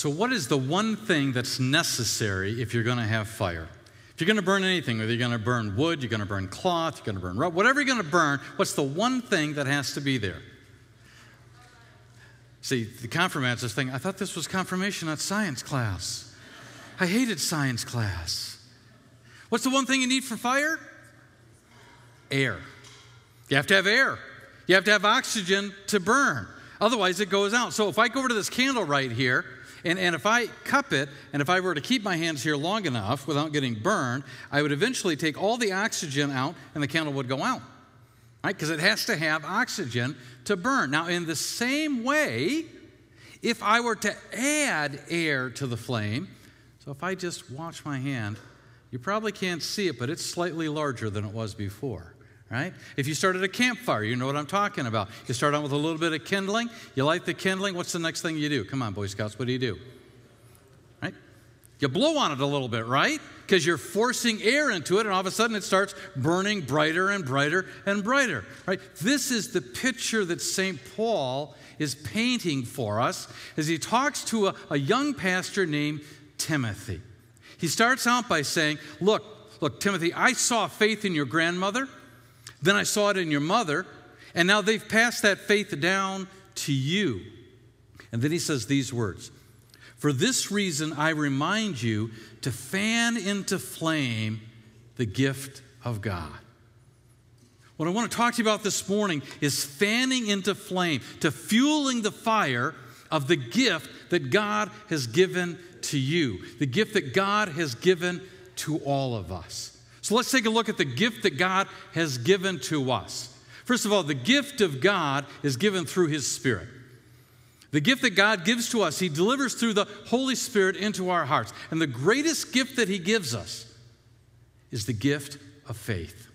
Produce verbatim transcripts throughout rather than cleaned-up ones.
So what is the one thing that's necessary if you're going to have fire? If you're going to burn anything, whether you're going to burn wood, you're going to burn cloth, you're going to burn rubber, whatever you're going to burn, what's the one thing that has to be there? See, the confirmants are thinking, I thought this was confirmation, not science class. I hated science class. What's the one thing you need for fire? Air. You have to have air. You have to have oxygen to burn. Otherwise, it goes out. So if I go over to this candle right here, And, and if I cup it, and if I were to keep my hands here long enough without getting burned, I would eventually take all the oxygen out, and the candle would go out, right? Because it has to have oxygen to burn. Now, in the same way, if I were to add air to the flame, so if I just watch my hand, you probably can't see it, but it's slightly larger than it was before. Right? If you started a campfire, you know what I'm talking about. You start out with a little bit of kindling. You light the kindling. What's the next thing you do? Come on, Boy Scouts, what do you do? Right? You blow on it a little bit, right? Because you're forcing air into it, and all of a sudden it starts burning brighter and brighter and brighter. Right? This is the picture that Saint Paul is painting for us as he talks to a, a young pastor named Timothy. He starts out by saying, look, look, Timothy, I saw faith in your grandmother. Then I saw it in your mother, and now they've passed that faith down to you. And then he says these words, for this reason I remind you to fan into flame the gift of God. What I want to talk to you about this morning is fanning into flame, to fueling the fire of the gift that God has given to you, the gift that God has given to all of us. So let's take a look at the gift that God has given to us. First of all, the gift of God is given through His Spirit. The gift that God gives to us, He delivers through the Holy Spirit into our hearts. And the greatest gift that He gives us is the gift of faith.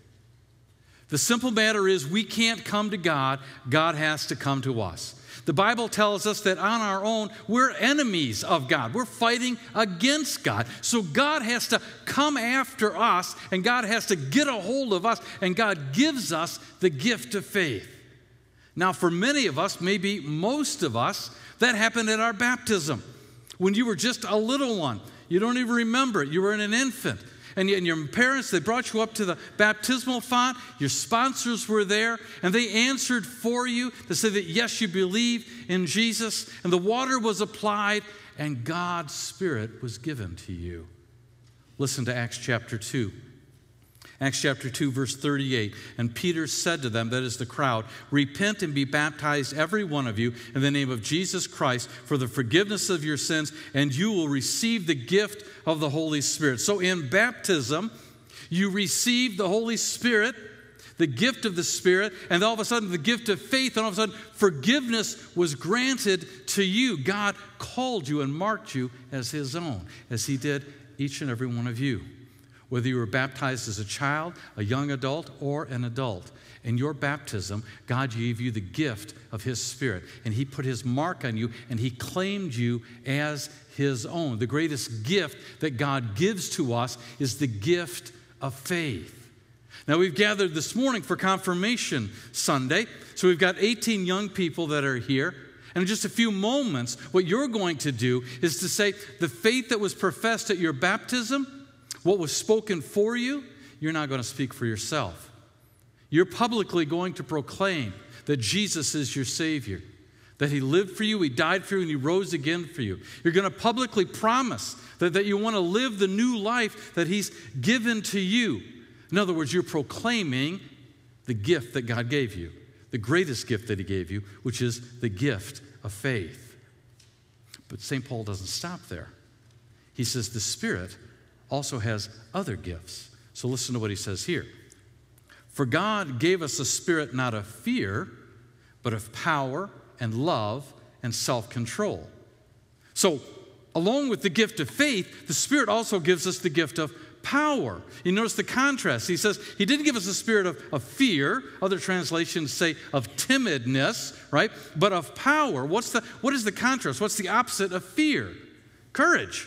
The simple matter is we can't come to God, God has to come to us. The Bible tells us that on our own, we're enemies of God. We're fighting against God. So God has to come after us, and God has to get a hold of us, and God gives us the gift of faith. Now, for many of us, maybe most of us, that happened at our baptism. When you were just a little one, you don't even remember it. You were an infant. And your parents, they brought you up to the baptismal font. Your sponsors were there, and they answered for you to say that, yes, you believe in Jesus. And the water was applied, and God's Spirit was given to you. Listen to Acts chapter two. Acts chapter two, verse thirty-eight. And Peter said to them, that is the crowd, repent and be baptized, every one of you, in the name of Jesus Christ, for the forgiveness of your sins, and you will receive the gift of the Holy Spirit. So in baptism, you receive the Holy Spirit, the gift of the Spirit, and all of a sudden the gift of faith, and all of a sudden forgiveness was granted to you. God called you and marked you as His own, as He did each and every one of you. Whether you were baptized as a child, a young adult, or an adult. In your baptism, God gave you the gift of His Spirit, and He put His mark on you, and He claimed you as His own. The greatest gift that God gives to us is the gift of faith. Now, we've gathered this morning for Confirmation Sunday, so we've got eighteen young people that are here. And in just a few moments, what you're going to do is to say, the faith that was professed at your baptism, what was spoken for you, you're not going to speak for yourself. You're publicly going to proclaim that Jesus is your Savior, that He lived for you, He died for you, and He rose again for you. You're going to publicly promise that, that you want to live the new life that He's given to you. In other words, you're proclaiming the gift that God gave you, the greatest gift that He gave you, which is the gift of faith. But Saint Paul doesn't stop there. He says the Spirit also has other gifts. So listen to what he says here. For God gave us a spirit not of fear, but of power and love and self-control. So along with the gift of faith, the Spirit also gives us the gift of power. You notice the contrast. He says He didn't give us a spirit of, of fear. Other translations say of timidness, right? But of power. What's the, what is the contrast? What's the opposite of fear? Courage.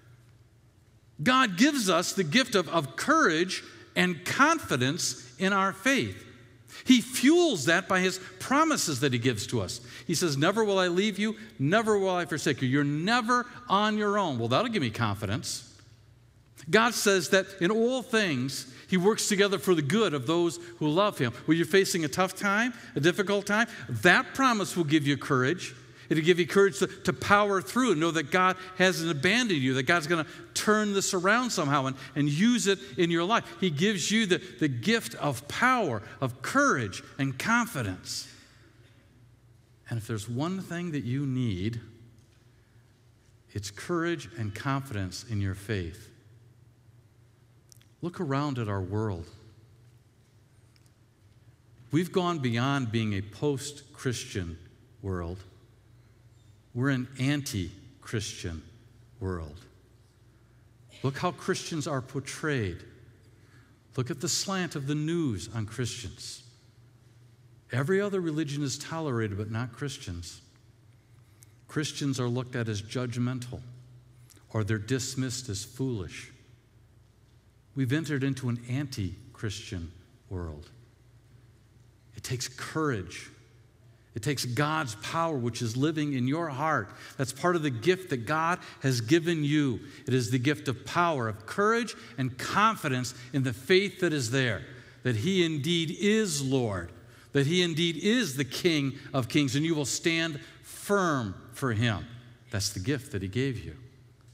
God gives us the gift of, of courage and confidence in our faith. He fuels that by his promises that he gives to us. He says, never will I leave you, never will I forsake you. You're never on your own. Well, that'll give me confidence. God says that in all things, he works together for the good of those who love him. When you're facing a tough time, a difficult time, that promise will give you courage. It'll give you courage to, to power through and know that God hasn't abandoned you, that God's going to turn this around somehow and, and use it in your life. He gives you the, the gift of power, of courage and confidence. And if there's one thing that you need, it's courage and confidence in your faith. Look around at our world. We've gone beyond being a post-Christian world. We're an anti-Christian world. Look how Christians are portrayed. Look at the slant of the news on Christians. Every other religion is tolerated, but not Christians. Christians are looked at as judgmental, or they're dismissed as foolish. We've entered into an anti-Christian world. It takes courage. It takes God's power, which is living in your heart. That's part of the gift that God has given you. It is the gift of power, of courage, and confidence in the faith that is there, that he indeed is Lord, that he indeed is the King of kings, and you will stand firm for him. That's the gift that he gave you.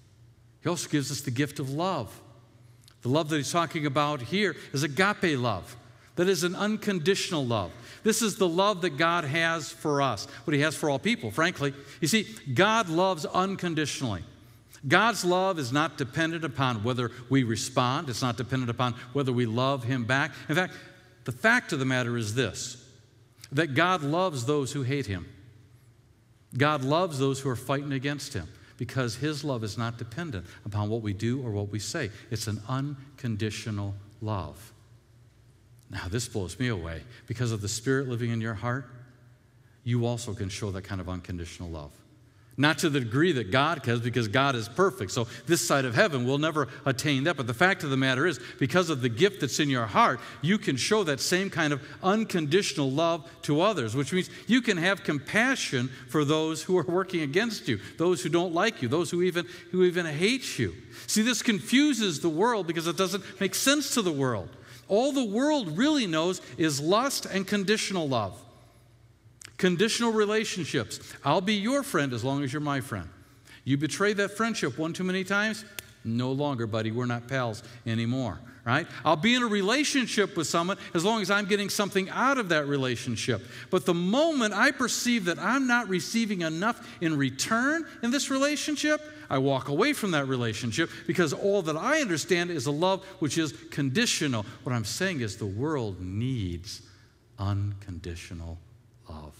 He also gives us the gift of love. The love that he's talking about here is agape love. That is an unconditional love. This is the love that God has for us, what he has for all people, frankly. You see, God loves unconditionally. God's love is not dependent upon whether we respond. It's not dependent upon whether we love him back. In fact, the fact of the matter is this, that God loves those who hate him. God loves those who are fighting against him because his love is not dependent upon what we do or what we say. It's an unconditional love. Now, this blows me away. Because of the Spirit living in your heart, you also can show that kind of unconditional love. Not to the degree that God can, because God is perfect. So this side of heaven will never attain that. But the fact of the matter is, because of the gift that's in your heart, you can show that same kind of unconditional love to others, which means you can have compassion for those who are working against you, those who don't like you, those who even, who even hate you. See, this confuses the world because it doesn't make sense to the world. All the world really knows is lust and conditional love. Conditional relationships. I'll be your friend as long as you're my friend. You betray that friendship one too many times, no longer, buddy. We're not pals anymore, right? I'll be in a relationship with someone as long as I'm getting something out of that relationship. But the moment I perceive that I'm not receiving enough in return in this relationship, I walk away from that relationship because all that I understand is a love which is conditional. What I'm saying is the world needs unconditional love.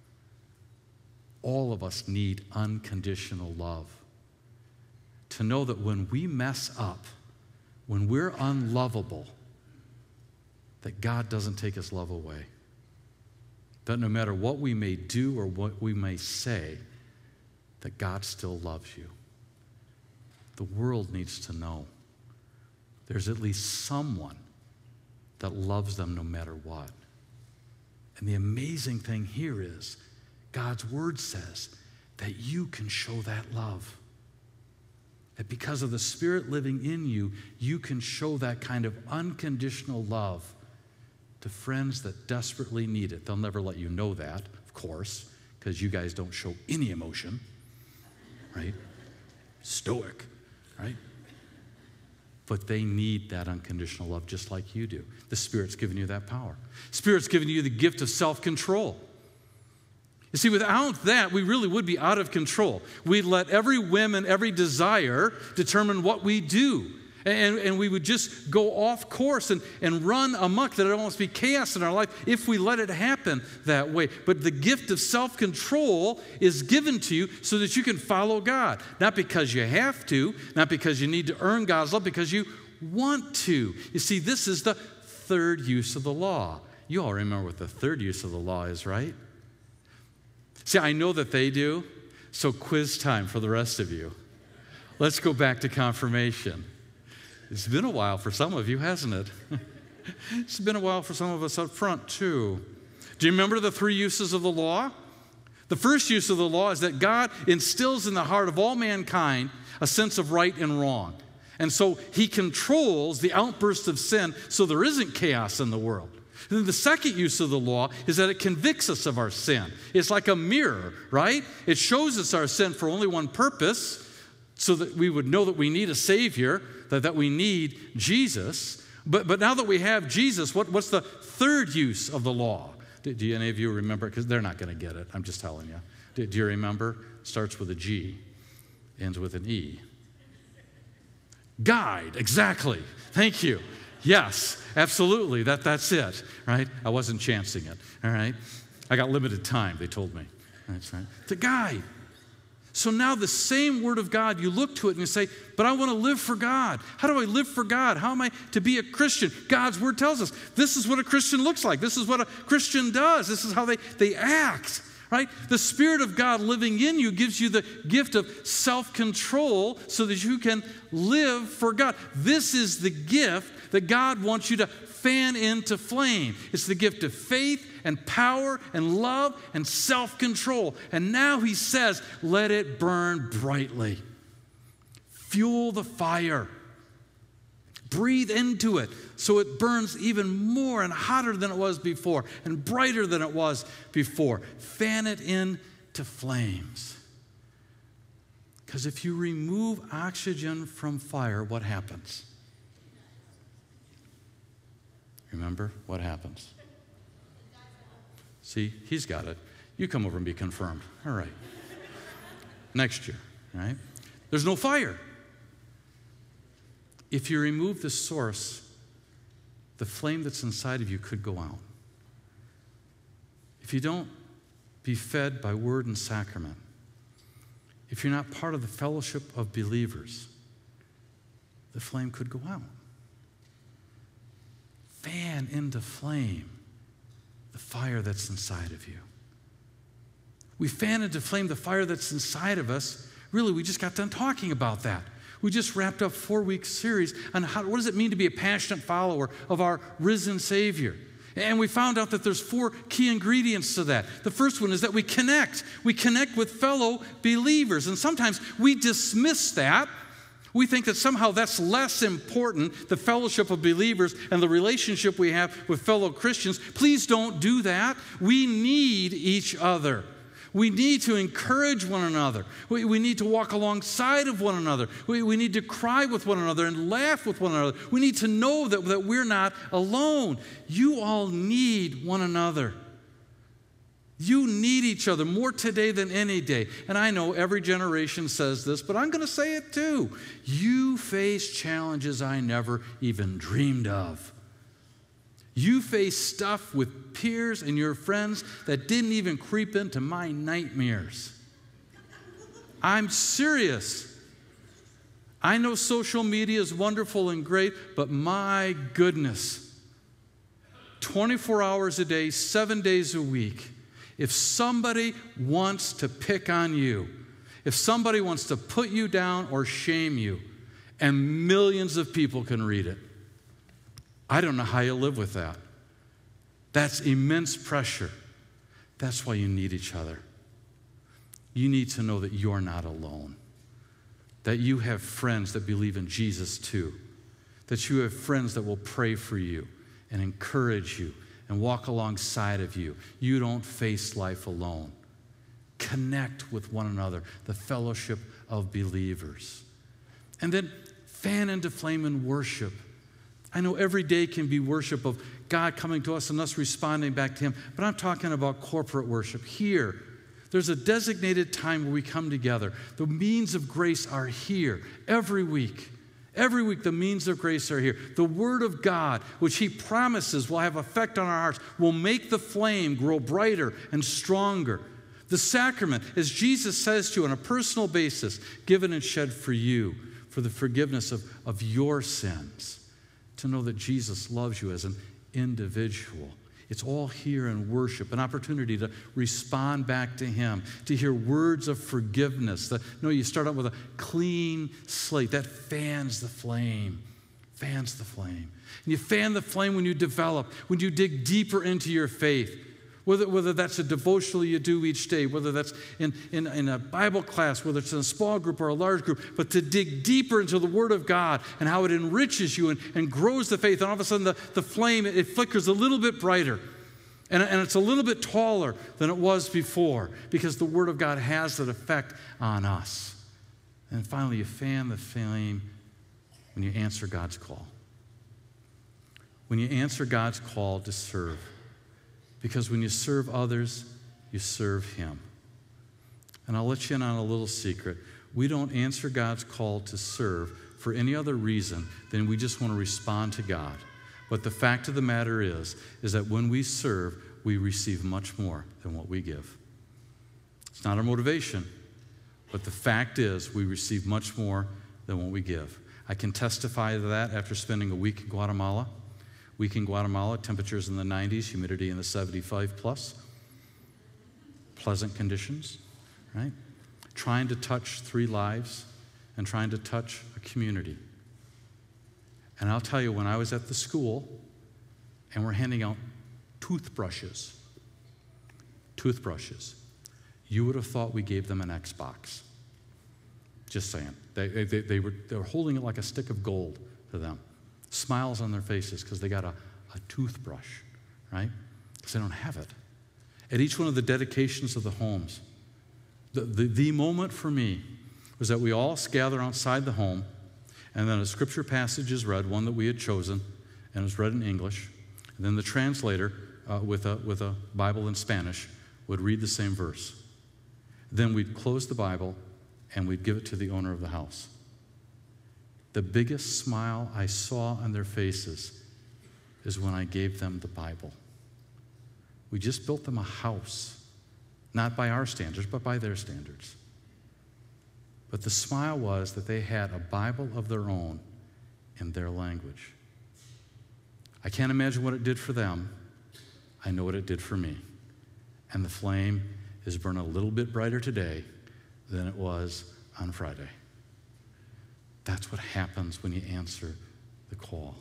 All of us need unconditional love. To know that when we mess up, when we're unlovable, that God doesn't take his love away. That no matter what we may do or what we may say, that God still loves you. The world needs to know there's at least someone that loves them no matter what. And the amazing thing here is God's word says that you can show that love. That because of the Spirit living in you, you can show that kind of unconditional love to friends that desperately need it. They'll never let you know that, of course, because you guys don't show any emotion, right? Stoic. Right? But they need that unconditional love just like you do. The Spirit's given you that power. Spirit's given you the gift of self-control. You see, without that, we really would be out of control. We'd let every whim and every desire determine what we do. And, and we would just go off course and, and run amok. That it'd almost be chaos in our life if we let it happen that way. But the gift of self-control is given to you so that you can follow God. Not because you have to, not because you need to earn God's love, because you want to. You see, this is the third use of the law. You all remember what the third use of the law is, right? See, I know that they do, so quiz time for the rest of you. Let's go back to confirmation. It's been a while for some of you, hasn't it? It's been a while for some of us up front, too. Do you remember the three uses of the law? The first use of the law is that God instills in the heart of all mankind a sense of right and wrong. And so he controls the outburst of sin so there isn't chaos in the world. And then the second use of the law is that it convicts us of our sin. It's like a mirror, right? It shows us our sin for only one purpose, so that we would know that we need a Savior, that, that we need Jesus. But, but now that we have Jesus, what, what's the third use of the law? Do, do any of you remember? Because they're not going to get it. I'm just telling you. Do, do you remember? Starts with a G, ends with an E. Guide, exactly. Thank you. Yes, absolutely. That, that's it, right? I wasn't chancing it, all right? I got limited time, they told me. That's right. The guide. So now the same Word of God, you look to it and you say, but I want to live for God. How do I live for God? How am I to be a Christian? God's Word tells us this is what a Christian looks like. This is what a Christian does. This is how they, they act, right? The Spirit of God living in you gives you the gift of self-control so that you can live for God. This is the gift that God wants you to fan into flame. It's the gift of faith and power and love and self-control. And now he says, let it burn brightly. Fuel the fire. Breathe into it so it burns even more and hotter than it was before and brighter than it was before. Fan it into flames. Because if you remove oxygen from fire, what happens? Remember what happens? See, he's got it. You come over and be confirmed. All right. Next year, right? There's no fire. If you remove the source, the flame that's inside of you could go out. If you don't be fed by word and sacrament, if you're not part of the fellowship of believers, the flame could go out. Fan into flame the fire that's inside of you. We fan into flame the fire that's inside of us. Really, we just got done talking about that. We just wrapped up a four-week series on how, what does it mean to be a passionate follower of our risen Savior. And we found out that there's four key ingredients to that. The first one is that we connect. We connect with fellow believers. And sometimes we dismiss that. We think that somehow that's less important, the fellowship of believers and the relationship we have with fellow Christians. Please don't do that. We need each other. We need to encourage one another. We, we need to walk alongside of one another. We, we need to cry with one another and laugh with one another. We need to know that, that we're not alone. You all need one another. You need each other more today than any day. And I know every generation says this, but I'm going to say it too. You face challenges I never even dreamed of. You face stuff with peers and your friends that didn't even creep into my nightmares. I'm serious. I know social media is wonderful and great, but my goodness, twenty-four hours a day, seven days a week, if somebody wants to pick on you, if somebody wants to put you down or shame you, and millions of people can read it, I don't know how you live with that. That's immense pressure. That's why you need each other. You need to know that you're not alone, that you have friends that believe in Jesus too, that you have friends that will pray for you and encourage you and walk alongside of you. You don't face life alone. Connect with one another, the fellowship of believers. And then fan into flame in worship. I know every day can be worship of God coming to us and us responding back to Him, but I'm talking about corporate worship. Here, there's a designated time where we come together. The means of grace are here every week. Every week, the means of grace are here. The Word of God, which He promises will have effect on our hearts, will make the flame grow brighter and stronger. The sacrament, as Jesus says to you on a personal basis, given and shed for you for the forgiveness of, of your sins. To know that Jesus loves you as an individual. It's all here in worship, an opportunity to respond back to Him, to hear words of forgiveness. That, no, you start out with a clean slate. That fans the flame. fans the flame. And you fan the flame when you develop, when you dig deeper into your faith. Whether, whether that's a devotional you do each day, whether that's in, in, in a Bible class, whether it's in a small group or a large group, but to dig deeper into the Word of God and how it enriches you and, and grows the faith. And all of a sudden the, the flame, it, it flickers a little bit brighter. And, and it's a little bit taller than it was before because the Word of God has that effect on us. And finally, you fan the flame when you answer God's call. When you answer God's call to serve. Because when you serve others, you serve Him. And I'll let you in on a little secret. We don't answer God's call to serve for any other reason than we just want to respond to God. But the fact of the matter is, is that when we serve, we receive much more than what we give. It's not our motivation, but the fact is we receive much more than what we give. I can testify to that after spending a week in Guatemala. Week in Guatemala, temperatures in the nineties, humidity in the seventy-five plus. Pleasant conditions, right? Trying to touch three lives and trying to touch a community. And I'll tell you, when I was at the school and we're handing out toothbrushes, toothbrushes, you would have thought we gave them an Xbox. Just saying. They, they, they, were, they were holding it like a stick of gold to them. Smiles on their faces because they got a, a toothbrush, right? Because they don't have it. At each one of the dedications of the homes, the, the, the moment for me was that we all gather outside the home, and then a scripture passage is read, one that we had chosen, and it was read in English. And then the translator, uh, with, a, with a Bible in Spanish, would read the same verse. Then we'd close the Bible, and we'd give it to the owner of the house. The biggest smile I saw on their faces is when I gave them the Bible. We just built them a house, not by our standards, but by their standards. But the smile was that they had a Bible of their own in their language. I can't imagine what it did for them. I know what it did for me. And the flame is burning a little bit brighter today than it was on Friday. That's what happens when you answer the call.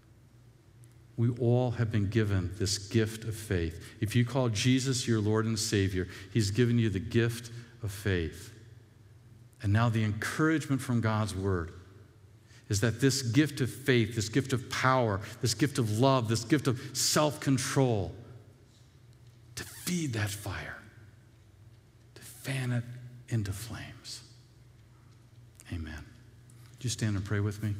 We all have been given this gift of faith. If you call Jesus your Lord and Savior, He's given you the gift of faith. And now the encouragement from God's Word is that this gift of faith, this gift of power, this gift of love, this gift of self-control, to feed that fire, to fan it into flames. Amen. Would you stand and pray with me?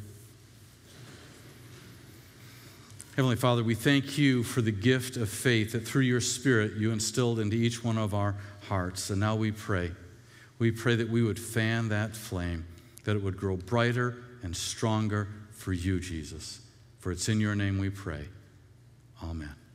Heavenly Father, we thank you for the gift of faith that through your Spirit you instilled into each one of our hearts. And now we pray. We pray that we would fan that flame, that it would grow brighter and stronger for you, Jesus. For it's in your name we pray. Amen.